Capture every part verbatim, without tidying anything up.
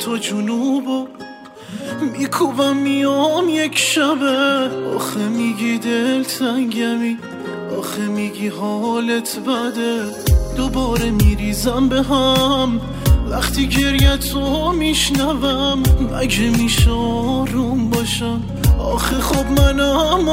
تا جنوبو میکوبم میام یک شبه. آخه میگی دل تنگمی، آخه میگی حالت بده. دوباره میریزم به هم وقتی گریه تو میشنوم. مگه میشه آروم باشم؟ آخه خب منم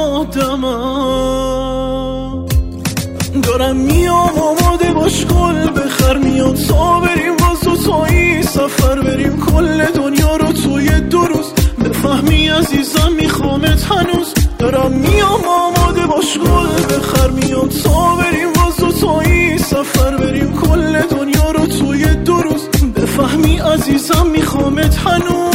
آدمم. دارم میام آماده باش گل بخر، میاد تا بریم باز دوتایی سفر بریم کل دنیا رو توی دو روز. بفهمی عزیزم میخوامت هنوز. دارم میام آماده باش گل بخر، میاد تا بریم باز دوتایی سفر بریم کل دنیا رو توی دو روز. بفهمی عزیزم میخوامت هنوز.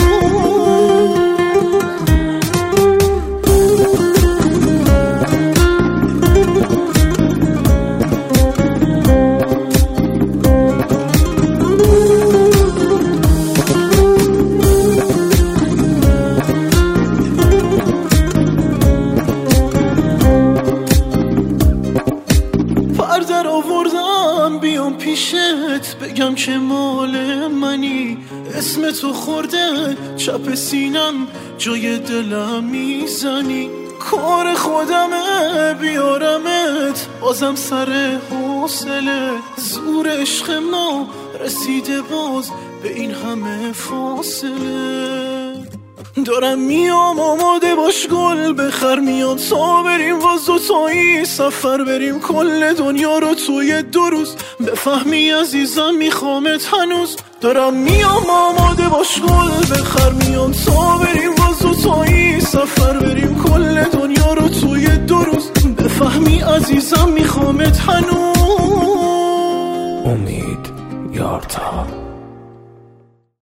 در آوردم بیام پیشت بگم که مال منی. اسم تو خورده چپ سینم جای دلم میزنی. کار خودمه بیارمت بازم سر حوصله. زور عشق ما رسیده باز به این همه فاصله. دارم میام آماده باش گل بخر، میاد تا بریم واز دوتایی سفر بریم کل دنیا رو توی دو روز. بفهمی عزیزم میخوامت هنوز. دارم میام آماده باش گل بخر، میاد تا بریم واز دوتایی سفر بریم کل دنیا رو توی دو روز. بفهمی عزیزم میخوامت هنوز. امید یارتا.